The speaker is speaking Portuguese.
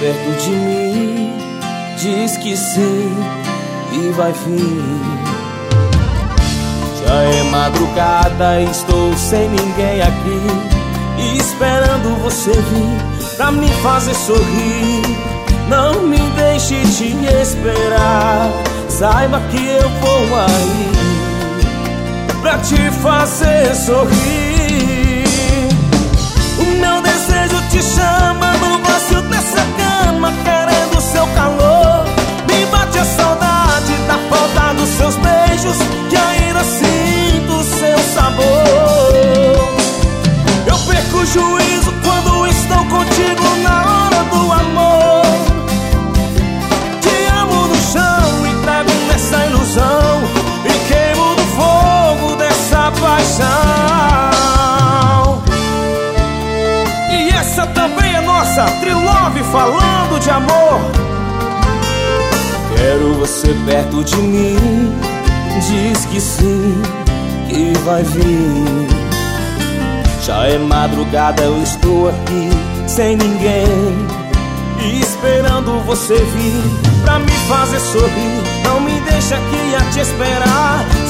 perto de mim, diz que sim e vai vir. Já é madrugada, estou sem ninguém aqui, esperando você vir pra me fazer sorrir. Não me deixe te esperar, saiba que eu vou aí pra te fazer sorrir. O meu desejo te chama no vazio dessa cama, querendo seu calor. Me bate a saudade da falta dos seus beijos, que ainda sinto seu sabor. Eu perco o juízo quando estou contigo na hora do amor. Te amo no chão, entrego nessa ilusão e queimo no fogo dessa paixão. E essa também é nossa Trilove falando de amor. Quero você perto de mim, diz que sim, que vai vir. Já é madrugada, eu estou aqui sem ninguém, esperando você vir pra me fazer sorrir. Não me deixa aqui a te esperar,